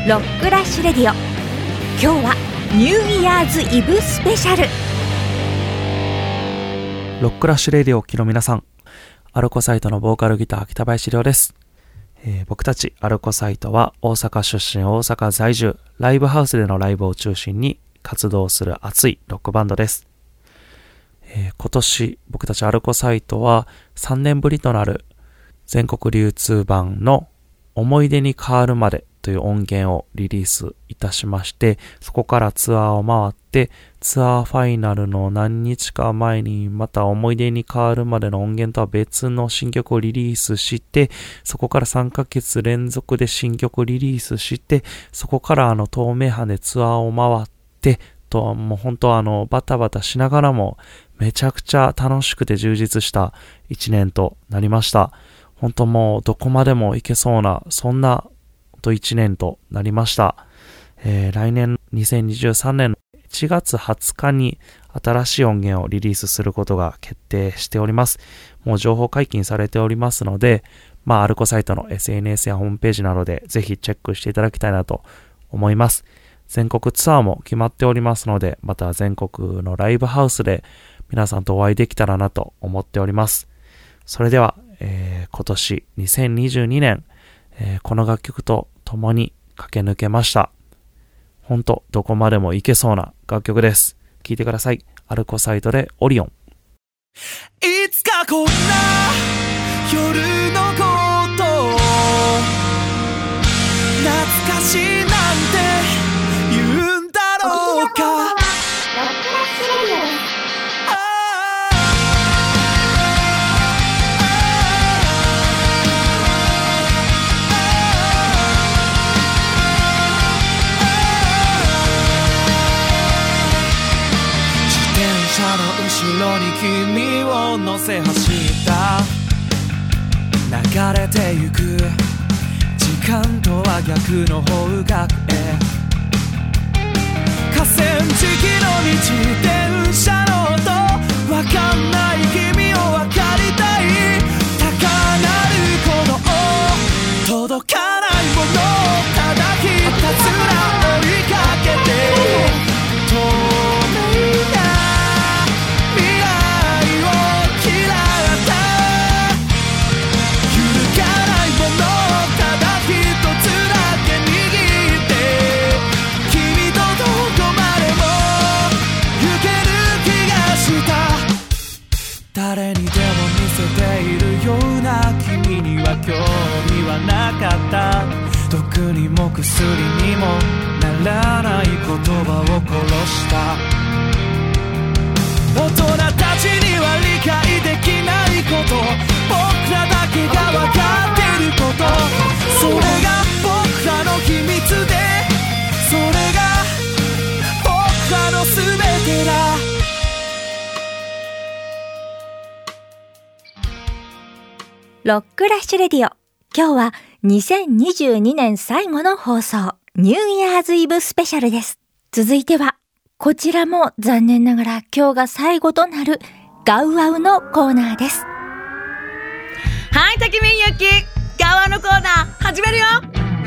ロックラッシュレディオ。今日はニューイヤーズイブスペシャル。 ロックラッシュレディオをお聞きの皆さん、アルコサイトのボーカルギター北林亮です。僕たちアルコサイトは大阪出身、大阪在住、ライブハウスでのライブを中心に活動する熱いロックバンドです。今年僕たちアルコサイトは3年ぶりとなる全国流通版の思い出に変わるまでという音源をリリースいたしまして、そこからツアーを回って、ツアーファイナルの何日か前にまた思い出に変わるまでの音源とは別の新曲をリリースして、そこから3ヶ月連続で新曲をリリースして、そこから東名阪でツアーを回ってと、もう本当バタバタしながらもめちゃくちゃ楽しくて充実した1年となりました。本当もうどこまでも行けそうな、そんな1年となりました。来年2023年の1月20日に新しい音源をリリースすることが決定しております。もう情報解禁されておりますので、アルコサイトの SNS やホームページなどでぜひチェックしていただきたいなと思います。全国ツアーも決まっておりますので、また全国のライブハウスで皆さんとお会いできたらなと思っております。それでは、今年2022年、この楽曲と共に駆け抜けました。ほんとどこまでも行けそうな楽曲です。聴いてください。アルコサイトでオリオン。 いつかこんな夜のことを懐かしいなんて言うんだろうか。後ろに君を乗せ走った流れてゆく時間とは逆の方角へ河川敷の自転車の音わかんない君をわかりたい高鳴る鼓動届かないものただひたすら追いかけて誰にでも見せているような君には興味はなかった。毒にも薬にもならない言葉を殺した。大人たちには理解できないこと、僕らだけが分かってること、それが僕らの秘密で、それが僕らの全てだ。 ロックラッシュレディオ。今日は2022年最後の放送、ニューイヤーズイブスペシャルです。続いては、こちらも残念ながら今日が最後となるガウワウのコーナーです。 はい、竹見ゆき、ガウワウのコーナー始めるよ。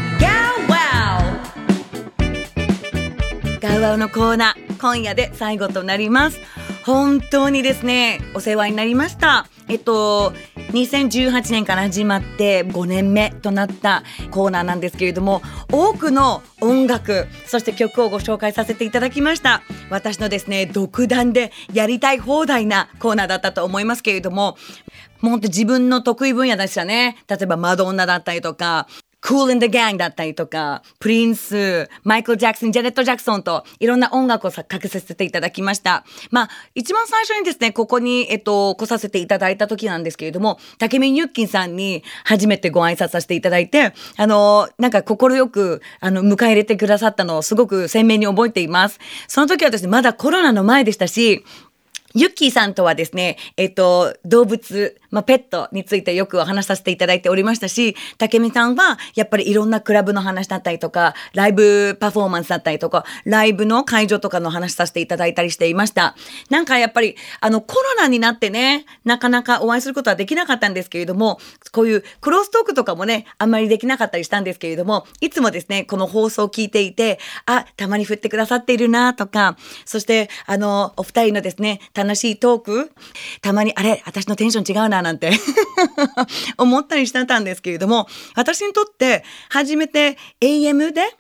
ガウワウのコーナー、今夜で最後となります。本当にですね、お世話になりました。2018年から始まって5年目となったコーナーなんですけれども、多くの音楽、そして曲をご紹介させていただきました。私のですね、独断でやりたい放題なコーナーだったと思いますけれども、もう本当自分の得意分野でしたね。例えばマドンナだったりとか、Cool in the Gang だったりとか、プリンス、マイケル・ジャクソン、ジャネット・ジャクソンといろんな音楽をかけさせていただきました。一番最初にですね、ここに、来させていただいた時なんですけれども、竹見ゆっきんさんに初めてご挨拶させていただいて、なんか心よく、迎え入れてくださったのをすごく鮮明に覚えています。その時はですね、まだコロナの前でしたし、ユッキーさんとはですね、動物、 ペットについてよくお話しさせていただいておりましたし、竹見さんはやっぱりいろんなクラブの話だったりとか、ライブパフォーマンスだったりとか、ライブの会場とかの話させていただいたりしていました。なんかやっぱりコロナになってね、なかなかお会いすることはできなかったんですけれども、こういうクロストークとかもね、あんまりできなかったりしたんですけれども、いつもですね、この放送を聞いていて、たまに振ってくださっているなとか、そしてお二人のですね、楽しいトーク、たまに私のテンション違うななんて思ったりしてたんですけれども、私にとって初めて AM で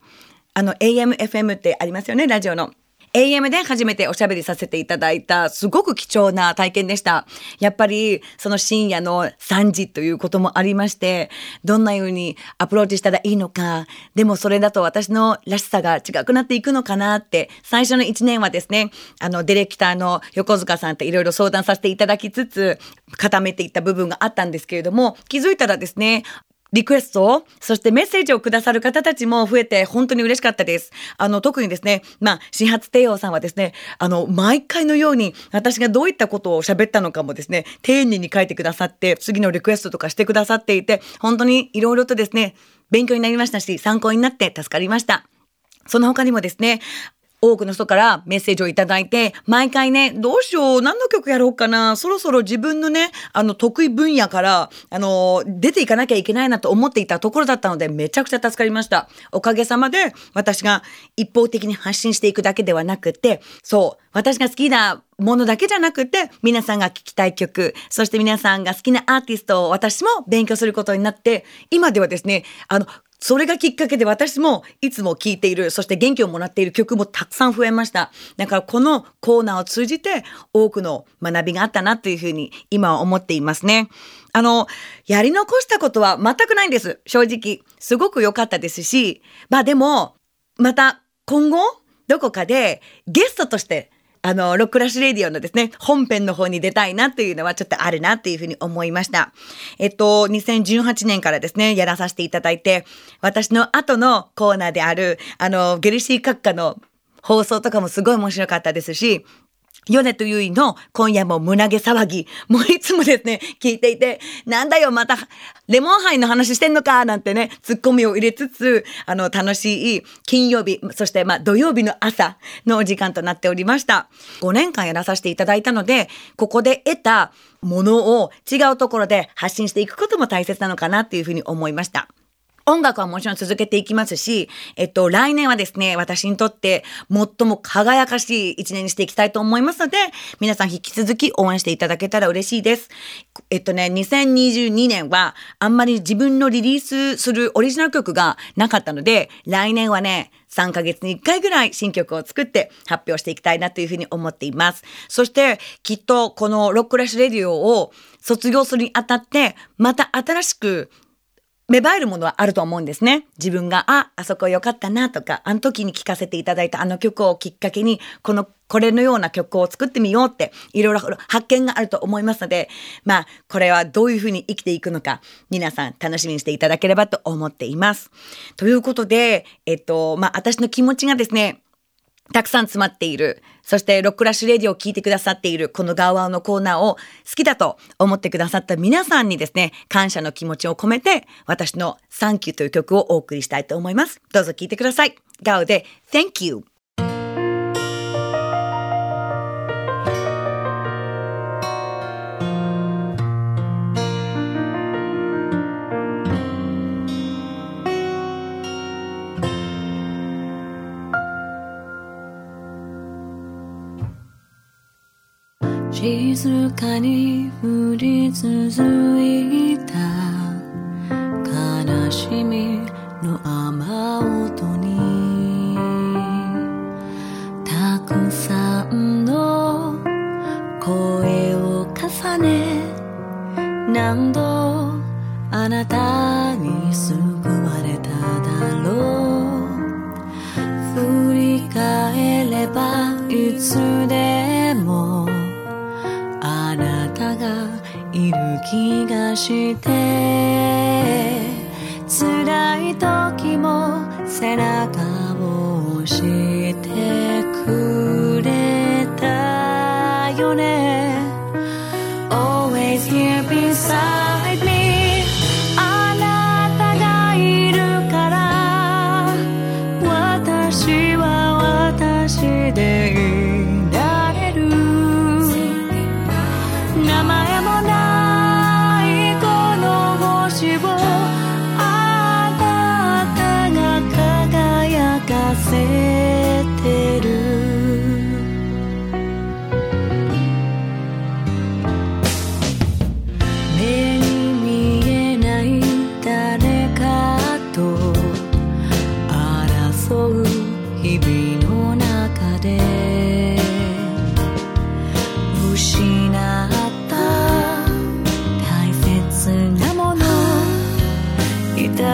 AM、FM ってありますよね、ラジオの。AM で初めておしゃべりさせていただいたすごく貴重な体験でした。やっぱりその深夜の3時ということもありまして、どんな風にアプローチしたらいいのか、でもそれだと私のらしさが違くなっていくのかなって、最初の1年はですね、ディレクターの横塚さんといろいろ相談させていただきつつ、固めていった部分があったんですけれども、気づいたらですね、リクエスト、そしてメッセージをくださる方たちも増えて本当に嬉しかったです。特にですね、始発帝王さんはですね、毎回のように私がどういったことを喋ったのかもですね、丁寧に書いてくださって、次のリクエストとかしてくださっていて、本当にいろいろとですね、勉強になりましたし、参考になって助かりました。その他にもですね、多くの人からメッセージをいただいて、毎回ね、どうしよう、何の曲やろうかな、そろそろ自分のね、得意分野から、出ていかなきゃいけないなと思っていたところだったので、めちゃくちゃ助かりました。おかげさまで、私が一方的に発信していくだけではなくて、そう、私が好きなものだけじゃなくて、皆さんが聴きたい曲、そして皆さんが好きなアーティストを私も勉強することになって、今ではですね、それがきっかけで私もいつも聴いている、そして元気をもらっている曲もたくさん増えました。だからこのコーナーを通じて多くの学びがあったなというふうに今は思っていますね。やり残したことは全くないんです。正直。すごく良かったですし、でも、また今後どこかでゲストとしてロックラッシュレディオのですね、本編の方に出たいなというのはちょっとあるなというふうに思いました。2018年からですね、やらさせていただいて、私の後のコーナーである、ゲルシー閣下の放送とかもすごい面白かったですし、米とゆいの今夜も胸毛騒ぎ、もういつもですね、聞いていて、なんだよ、また、レモンハイの話してんのか、なんてね、ツッコミを入れつつ、楽しい金曜日、そして土曜日の朝のお時間となっておりました。5年間やらさせていただいたので、ここで得たものを違うところで発信していくことも大切なのかなっていうふうに思いました。音楽はもちろん続けていきますし、来年はですね、私にとって最も輝かしい一年にしていきたいと思いますので、皆さん引き続き応援していただけたら嬉しいです。2022年はあんまり自分のリリースするオリジナル曲がなかったので、来年はね、3ヶ月に1回ぐらい新曲を作って発表していきたいなというふうに思っています。そしてきっとこのロックラッシュレディオを卒業するにあたって、また新しく芽生えるものはあると思うんですね。自分が、あそこ良かったなとか、あの時に聴かせていただいたあの曲をきっかけに、これのような曲を作ってみようって、いろいろ発見があると思いますので、これはどういうふうに生きていくのか、皆さん楽しみにしていただければと思っています。ということで、私の気持ちがですね、たくさん詰まっている。そしてロックラッシュレディオを聞いてくださっているこのガウアウのコーナーを好きだと思ってくださった皆さんにですね、感謝の気持ちを込めて私のサンキューという曲をお送りしたいと思います。どうぞ聞いてください。ガウで Thank you。 静かに降り続いた悲しみの雨音にたくさんの声を重ね、何度あなたに救われただろう。振り返ればいつでもあなたがいる気がして、辛い時も背中を押してくれたよね。Always here beside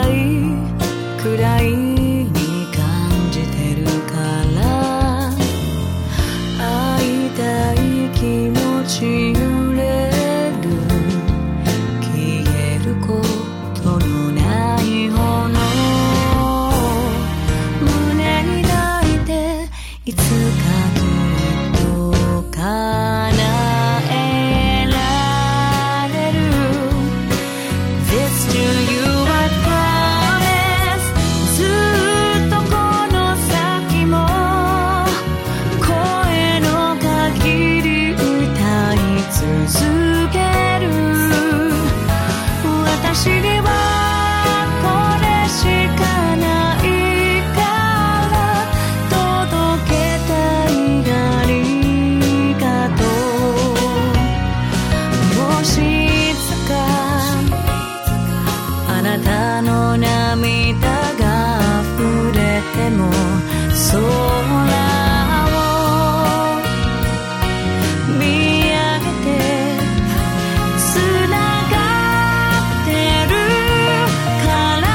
いくらいに感じてるから会いたい気持ち揺れる消えることのない炎胸に抱いていつかきっと叶えられる This to you I promise ずっとこの先も声の限り歌い続ける私にはこれしかないから届けたいありがとうもしいつかあなたの涙が溢れても空を見上げてつながってるから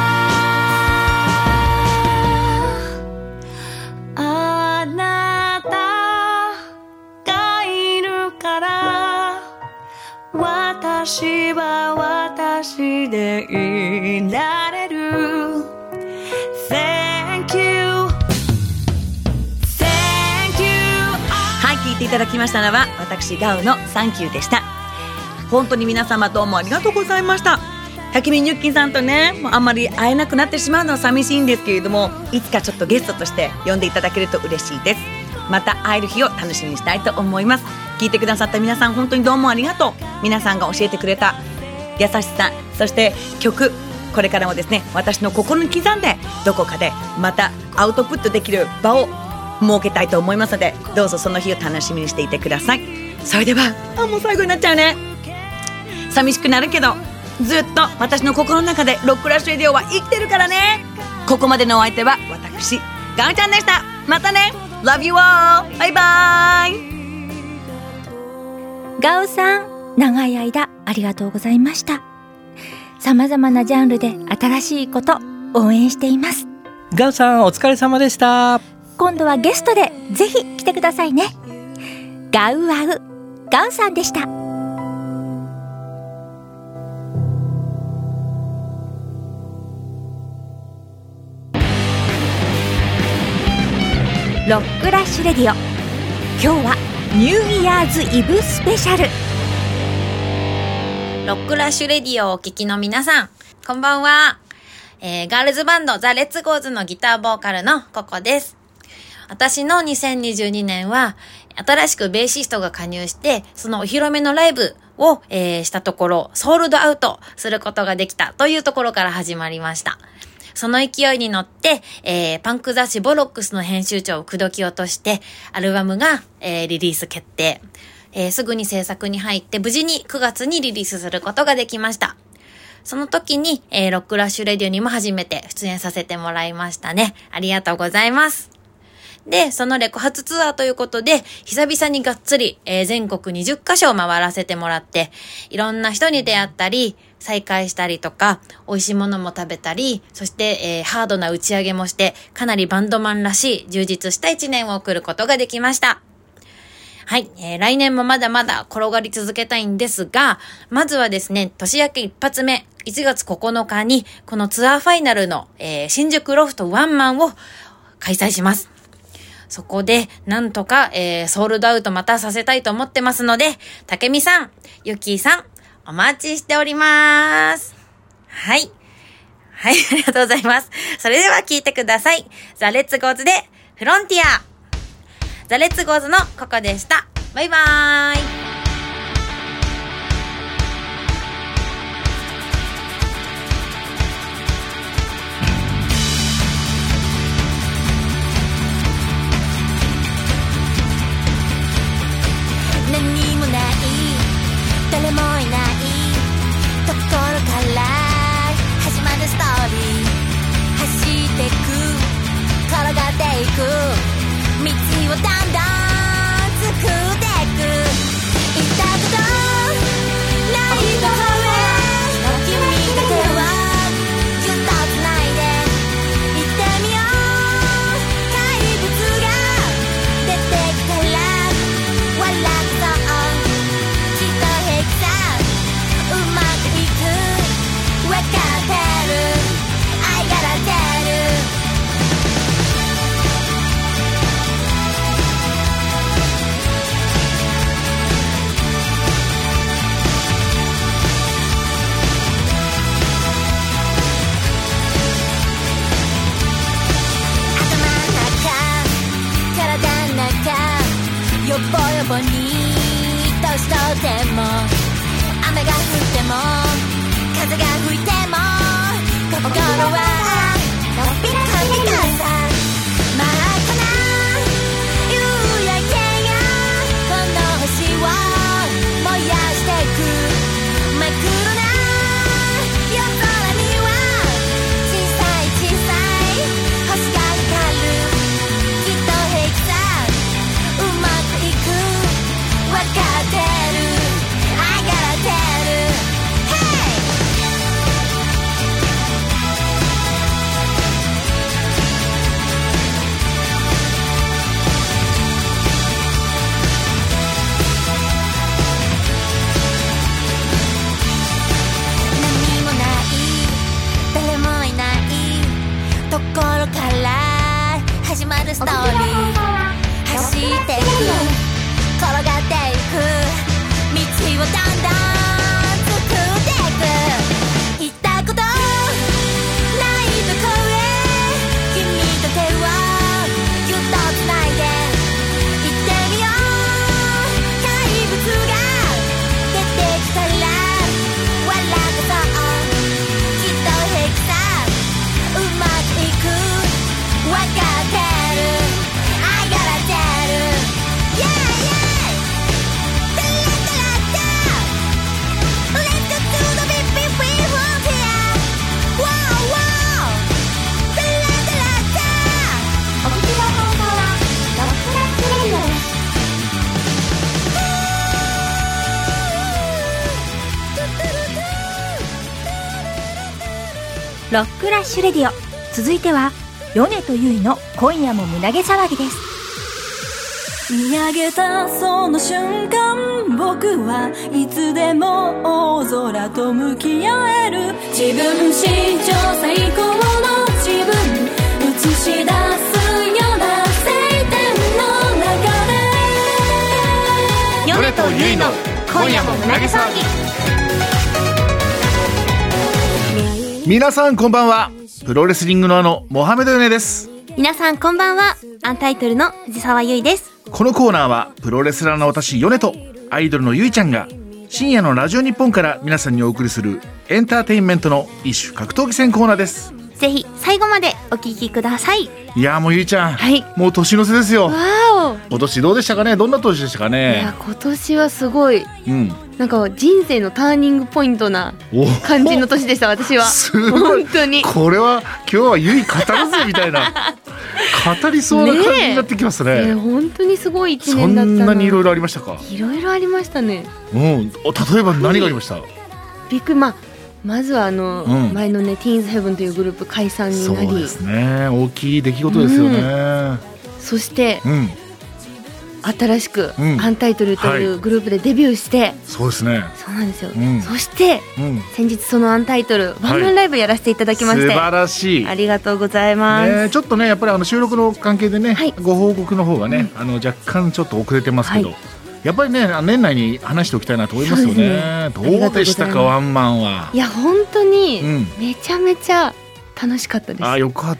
あなたがいるから私は私でいられる Thank you Thank you はい、聞いていただきましたのは私ガウのサンキューでした。本当に皆様どうもありがとうございました。タキミンニュッキンさんとね、もうあんまり会えなくなってしまうのは寂しいんですけれども、いつかちょっとゲストとして呼んでいただけると嬉しいです。また会える日を楽しみにしたいと思います。聞いてくださった皆さん本当にどうもありがとう。皆さんが教えてくれた優しさ、そして曲、これからもですね、私の心に刻んでどこかでまたアウトプットできる場を設けたいと思いますので、どうぞその日を楽しみにしていてください。それではもう最後になっちゃうね。寂しくなるけどずっと私の心の中でロックラッシュレディオは生きてるからね。ここまでのお相手は私ガウちゃんでした。またね。 Love you all。 バイバイ。 ガウさん、長い間ありがとうございました。様々なジャンルで新しいこと応援しています。 ガウさんお疲れ様でした。 今度はゲストでぜひ来てくださいね。ガウアウ、ガウさんでした。ロックラッシュレディオ、今日はニューイヤーズイブスペシャル。 ロックラッシュレディオをお聞きの皆さん、こんばんは。ガールズバンドザ・レッツゴーズのギターボーカルのココです。私の2022年は新しくベーシストが加入して、そのお披露目のライブを、したところソールドアウトすることができたというところから始まりました。その勢いに乗って、パンク雑誌ボロックスの編集長を口説き落として、アルバムが、リリース決定。すぐに制作に入って、無事に9月にリリースすることができました。その時に、ロックラッシュレディオにも初めて出演させてもらいましたね。ありがとうございます。で、そのレコ発ツアーということで、久々にがっつり、全国20カ所を回らせてもらって、いろんな人に出会ったり、再会したりとか、美味しいものも食べたり、そして、ハードな打ち上げもして、かなりバンドマンらしい充実した1年を送ることができました。はい、来年もまだまだ転がり続けたいんですが、まずはですね、年明け一発目、1月9日に、このツアーファイナルの、新宿ロフトワンマンを開催します。そこで、なんとか、ソールドアウトまたさせたいと思ってますので、たけみさん、ゆきーさん、お待ちしております。はい。はい、ありがとうございます。それでは聞いてください。ザ・レッツゴーズで、フロンティア。ザ・レッツゴーズのココでした。バイバーイ。 何もない誰もいないところから始まるストーリー、走ってく転がっていく道をだんだん作っていくロックラッシュレディオ。続いては米とゆいの今夜も胸毛騒ぎです。 見上げたその瞬間、僕はいつでも大空と向き合える。自分史上最高の自分映し出すような晴天の中で、 米とゆいの今夜も胸毛騒ぎ。皆さんこんばんは。プロレスリングのモハメドヨネです。 皆さんこんばんは。アンタイトルの藤沢優衣です。 このコーナーはプロレスラーの私ヨネとアイドルのゆいちゃんが深夜のラジオ日本から皆さんにお送りするエンターテインメントの一種格闘技戦コーナーです。 ぜひ最後までお聞きください。 いやもうゆいちゃん、 はい、 もう年の瀬ですよ。 わお。 今年どうでしたかね。どんな年でしたかね。 いや今年はすごい、なんか人生のターニングポイントな感じの年でした。私はすごい。 本当にこれは今日はゆい語るぜみたいな語りそうな感じになってきますね。 本当にすごい一年だったな。 そんなにいろいろありましたか。 いろいろありましたね。 例えば何がありました。 びっくり。まずは前のね、ティーンズヘブンというグループ解散になり、 そうですね、大きい出来事ですよね。 そして、新しくアンタイトルというグループでデビューして、 そうですね。 そうなんですよ。そして、先日そのアンタイトルワンマンライブやらせていただきまして、 素晴らしい。 ありがとうございます。 ちょっとねやっぱり収録の関係でね、ご報告の方がね、若干ちょっと遅れてますけど、やっぱりね年内に話しておきたいなと思いますよね。どうでしたかワンマンは。 いや本当にめちゃめちゃ楽しかったです。 よかった。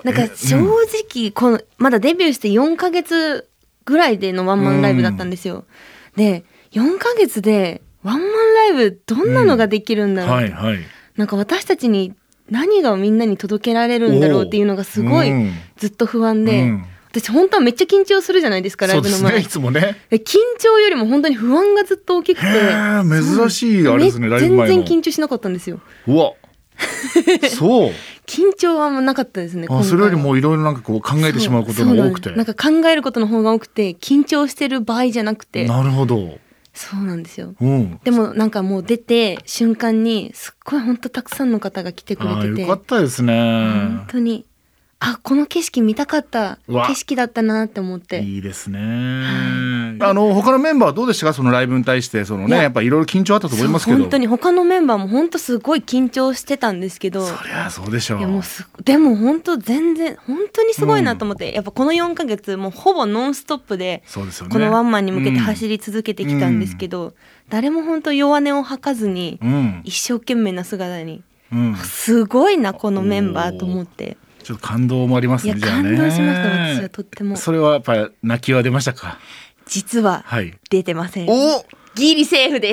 なんか正直このまだデビューして4ヶ月ぐらいでのワンマンライブだったんですよ。で4ヶ月でワンマンライブどんなのができるんだろう、なんか私たちに何がみんなに届けられるんだろうっていうのがすごいずっと不安で、私本当はめっちゃ緊張するじゃないですか、ライブの前。 そうですね、いつもね。 緊張よりも本当に不安がずっと大きくて、 珍しいあれですね。ライブ前も全然緊張しなかったんですよ。 うわそう緊張はなかったですね。 それよりもいろいろなんかこう考えてしまうことが多くて、 なんか考えることの方が多くて緊張してる場合じゃなくて。 なるほど。 そうなんですよ、でもなんかもう出て瞬間にすっごい本当たくさんの方が来てくれてて、 よかったですね。 本当にこの景色見たかった景色だったなって思って。 いいですね。他のメンバーはどうでしたか。そのライブに対してやっぱいろいろ緊張あったと思いますけど。 本当に他のメンバーも本当すごい緊張してたんですけど。 そりゃそうでしょう。 いやもうでも本当全然本当にすごいなと思って、やっぱこの4ヶ月もうほぼノンストップでこのワンマンに向けて走り続けてきたんですけど、誰も本当弱音を吐かずに一生懸命な姿に、すごいなこのメンバーと思って。 ちょっと感動もありますね。じゃあね。 感動しました。私はとっても。 それはやっぱり泣きは出ましたか。 実は出てません。 お、 ギリセーフです。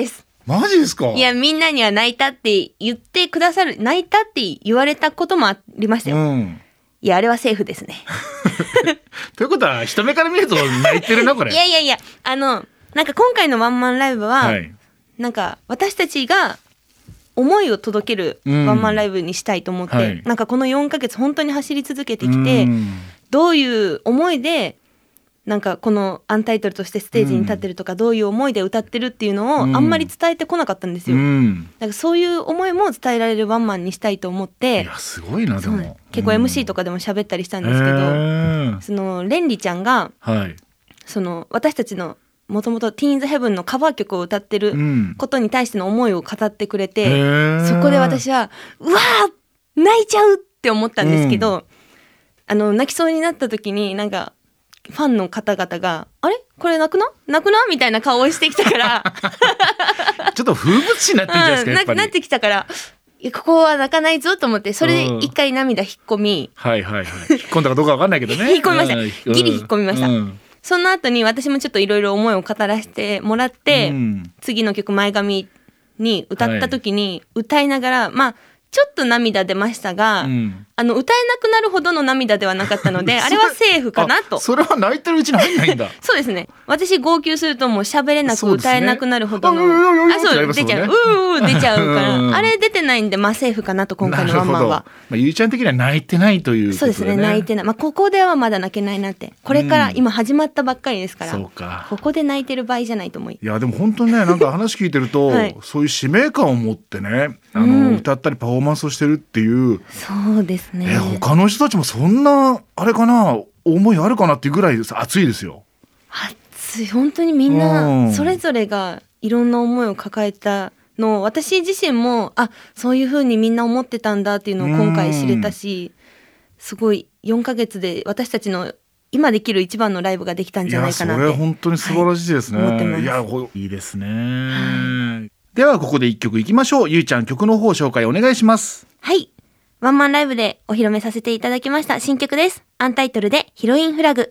マジですか？ いや、みんなには泣いたって言ってくださる、泣いたって言われたこともありましたよ。いや、あれはセーフですね。 ということは人目から見ると泣いてるなこれ。 いや、なんか今回のワンマンライブは、なんか私たちが思いを届けるワンマンライブにしたいと思って、なんかこの4ヶ月本当に走り続けてきて、どういう思いでなんかこのアンタイトルとしてステージに立ってるとか、どういう思いで歌ってるっていうのをあんまり伝えてこなかったんですよ。なんかそういう思いも伝えられるワンマンにしたいと思って、 いやすごいな。でも結構 MC とかでも喋ったりしたんですけど、そのレンリちゃんが、その私たちのもともと Teens Heaven のカバー曲を歌ってることに対しての思いを語ってくれて、そこで私はうわー泣いちゃうって思ったんですけど、泣きそうになった時になんかファンの方々があれこれ泣くなみたいな顔をしてきたからちょっと風物詩になってるじゃないですか、やっぱり。 なってきたからここは泣かないぞと思って、それで一回涙引っ込み、 引っ込んだかどうか分かんないけどね。 引っ込みました、ギリ引っ込みました。その後に私もちょっといろいろ思いを語らせてもらって、次の曲前髪に歌った時に歌いながら、まあちょっと涙出ましたが、歌えなくなるほどの涙ではなかったのであれはセーフかなと。 それは泣いてるうちに入んないんだ。 そうですね。私号泣するともう喋れなく歌えなくなるほどの、そう出ちゃう、出ちゃうからあれ出てないんで、まあセーフかなと今回のワンマンは。 ゆいちゃん的には泣いてないということでね。 そうですね、泣いてない。まあここではまだ泣けないなって。これから今始まったばっかりですから、ここで泣いてる場合じゃないと思い。 いやでも本当にね、なんか話聞いてると、そういう使命感を持ってね、歌ったりパフォーマンスをしてるっていう。 そうですね。 他の人たちもそんなあれかな、思いあるかなっていうぐらい熱いですよ。 熱い。本当にみんなそれぞれがいろんな思いを抱えたのを、私自身もそういう風にみんな思ってたんだっていうのを今回知れたし、すごい4ヶ月で私たちの今できる一番のライブができたんじゃないかなって。 いやそれ本当に素晴らしいですね。 思ってます。 いやいいですね。ではここで一曲いきましょう。ゆいちゃん、曲の方紹介お願いします。 はい、ワンマンライブでお披露目させていただきました新曲です。アンタイトルでヒロインフラグ。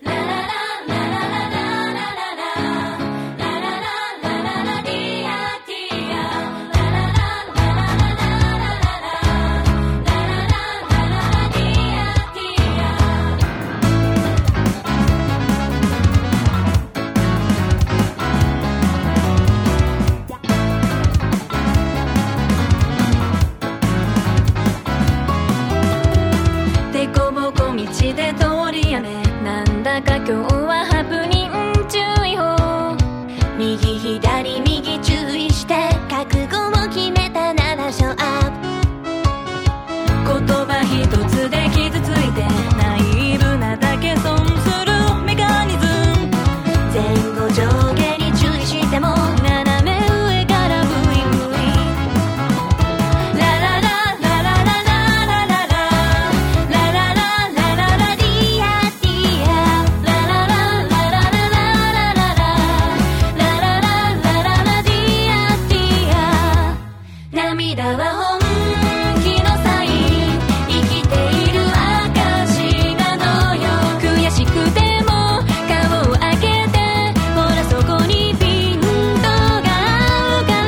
今日はハプニング注意報、右左右注意して覚悟を決めたならショーアップ、言葉一つで傷ついてナイーブなだけ損するメカニズム、前後上下に注意しても斜め上からブイブイ、ララララララララララララララララディアディア、涙は本気のサイン、生きている証なのよ、悔しくても顔を上げて、ほらそこにピントが合うから、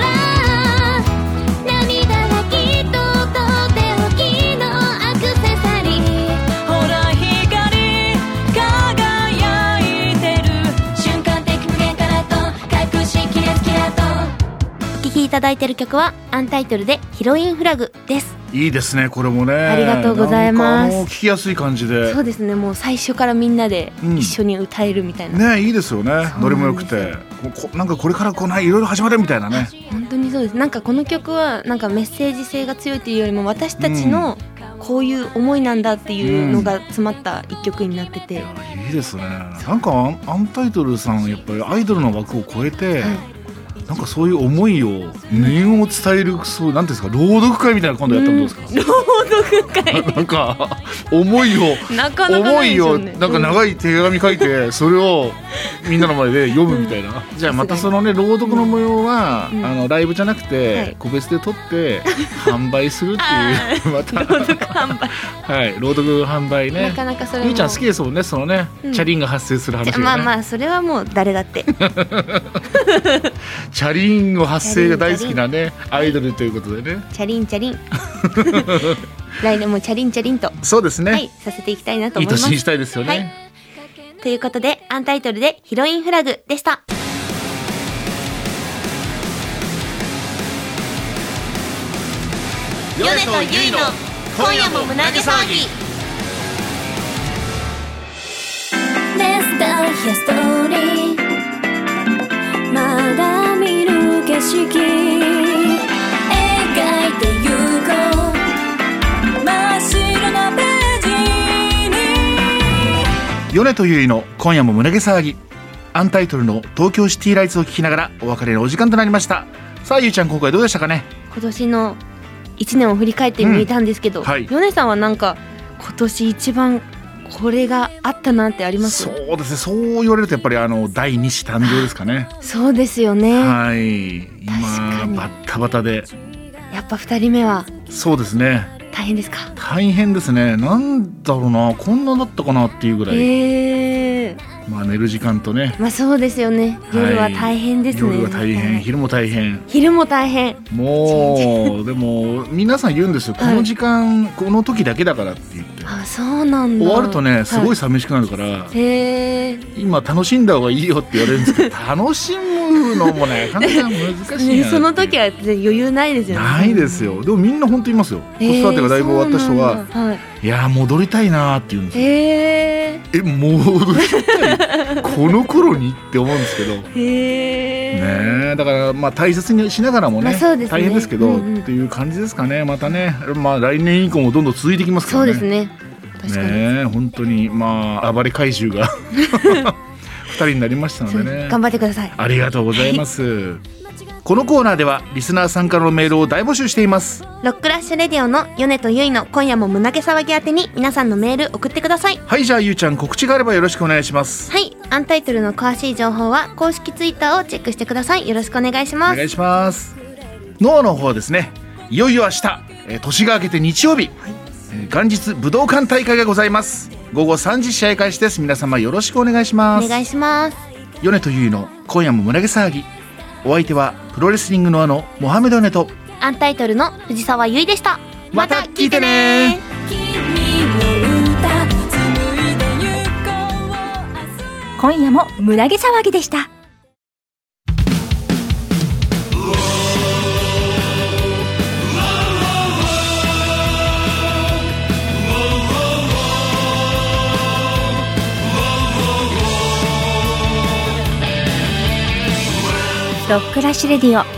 涙がきっととっておきのアクセサリー、ほら光輝いてる瞬間的無限からと隠しきれずきらと。 お聴きいただいている曲はアンタイトルでヒロインフラグです。 いいですね、これもね。 ありがとうございます。 なんか聞きやすい感じで。 そうですね、もう最初からみんなで一緒に歌えるみたいな、 ね、いいですよね。ノリも良くて、なんかこれからいろいろ始まるみたいなね。 本当にそうです。なんかこの曲はなんかメッセージ性が強いっていうよりも、私たちのこういう思いなんだっていうのが詰まった一曲になってて、 いいですね。なんかアンタイトルさんやっぱりアイドルの枠を超えて、なんかそういう思いを念を伝える、そうなんていうんですか、朗読会みたいな今度やったらどうですか。 朗読会なんか思いをなかなかないですよね。 なんか長い手紙書いてそれをみんなの前で読むみたいな、じゃあまたそのね朗読の模様は、ライブじゃなくて、個別で撮って販売するっていうまた朗読販売朗読販売ね。 なかなかそれもゆいちゃん好きですもんね、そのね、チャリンが発生する話がね。 まあそれはもう誰だってチャリンの発声が大好きなねアイドルということでね。 チャリンチャリン来年もチャリンチャリンとそうですね、 はい、させていきたいなと思います。 いい年にしたいですよね、 はい、ということでアンタイトルでヒロインフラグでした。 米とゆいの今夜も胸毛騒ぎ。 Let's start your story まだ見る景色描いてゆこう真っ白なページに。 米とゆいの今夜も胸毛騒ぎ、アンタイトルの東京シティライツを聞きながらお別れのお時間となりました。さあゆいちゃん、今回どうでしたかね。 今年の1年を振り返ってみたんですけど、 はい、 米さんはなんか今年一番これがあったなってあります？ そうですね、そう言われるとやっぱり第2子誕生ですかね。 そうですよね。 はい、今バッタバタでやっぱ2人目はそうですね、 大変ですか？ 大変ですね。なんだろうな、こんなだったかなっていうぐらい、まあ寝る時間とね、 まあそうですよね、夜は大変ですね、 夜は大変、昼も大変、もうでも皆さん言うんですよ、この時間、この時だけだからって言って。 あ、そうなんだ。 終わるとね、すごい寂しくなるから、今楽しんだ方がいいよって言われるんですけど楽しむのもねなかなか難しいなその時は余裕ないですよね。 ないですよ。でもみんな本当いますよ、子育てがだいぶ終わった人は、いや戻りたいなって言うんですよ。戻りたいこの頃にって思うんですけどね。だからまあ大切にしながらもね、大変ですけど、っていう感じですかね。またね、まあ来年以降もどんどん続いてきますからね。 そうですね、確かにね、本当にまあ暴れ怪獣が2人になりましたのでね、 頑張ってください。 ありがとうございます、このコーナーではリスナーさんからのメールを大募集しています。 ロックラッシュレディオの米とゆいの今夜も胸毛騒ぎ宛てに皆さんのメール送ってください。 はい、じゃあゆうちゃん、告知があればよろしくお願いします。 はい、アンタイトルの詳しい情報は公式ツイッターをチェックしてください。よろしくお願いします。 お願いします。脳の方ですね、いよいよ明日、年が明けて日曜日、元日武道館大会がございます。午後3時試合開始です。皆様よろしくお願いします。 お願いします。 米とゆいの今夜も胸毛騒ぎ、お相手はプロレスリングのモハメドヨネとアンタイトルの藤沢優衣でした。 また聞いてね。 今夜も胸毛騒ぎでした。ロックラッシュレディオ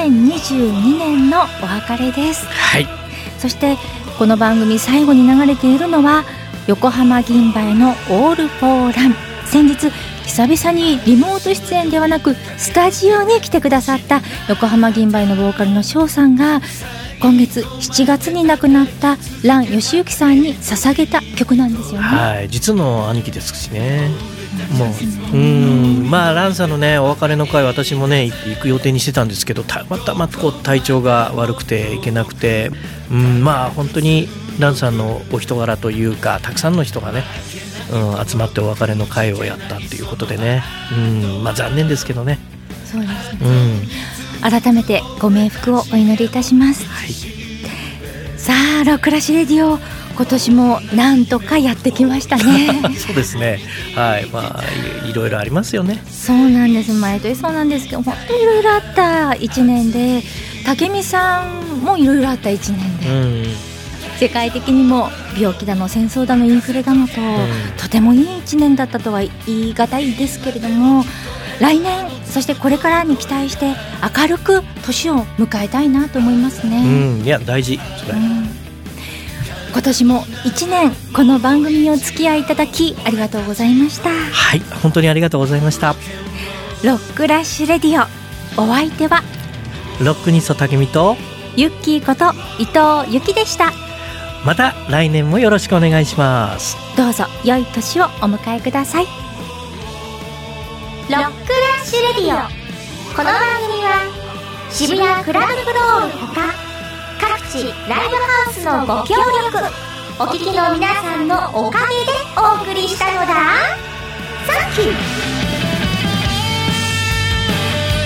2022年のお別れです。 はい。 そしてこの番組最後に流れているのは横浜銀蝿のオールフォーラン。先日久々にリモート出演ではなくスタジオに来てくださった横浜銀蝿のボーカルの翔さんが今月7月に亡くなった蘭義行さんに捧げた曲なんですよね。 はい、実の兄貴ですしね。もうまあランさんのねお別れの会、私もね行く予定にしてたんですけど、たまたまこう体調が悪くて行けなくて、まあ本当にランさんのお人柄というか、たくさんの人がね、集まってお別れの会をやったっていうことでね、まあ残念ですけどね。 そうですね、改めてご冥福をお祈りいたします、はい、さあロックラッシュレディオ、今年もなんとかやってきましたねそうですね、はい、まあ いろいろありますよね。 そうなんです、毎年そうなんですけど、本当にいろいろあった1年で、武見さんもいろいろあった1年で、世界的にも病気だの戦争だのインフレだのと、とてもいい1年だったとは言い難いですけれども、来年そしてこれからに期待して明るく年を迎えたいなと思いますね。 いや大事それ、 今年も1年この番組を付き合いいただきありがとうございました。 はい、本当にありがとうございました。 ロックラッシュレディオ、お相手はロックニスト武美とユッキーこと伊藤由紀でした。 また来年もよろしくお願いします。 どうぞ良い年をお迎えください。 ロックラッシュレディオ、この番組は渋谷クラブフロールほか各地ライブハウスのご協力、お聞きの皆さんのおかげでお送りしたのだ。サンキュー。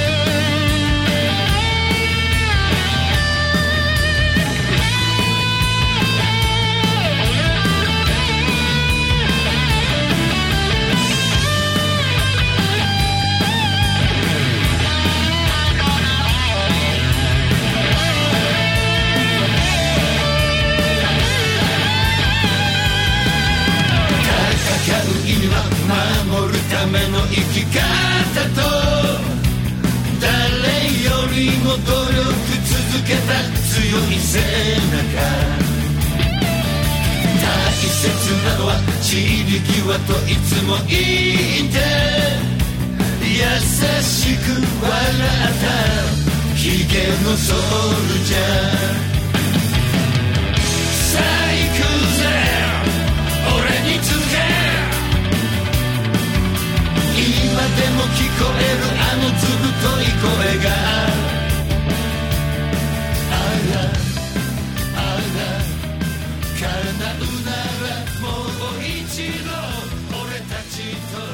方と誰よりも努力続けた強い背中大切なのは散り際といつも言って優しく笑ったヒゲのソルジャーさあ行くぜ俺につけ今でも聞こえるあのずぶとい声が叶うならもう一度俺たちと